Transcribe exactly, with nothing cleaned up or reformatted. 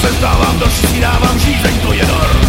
se vzdávám, dost si dávám, žízeň to je dar.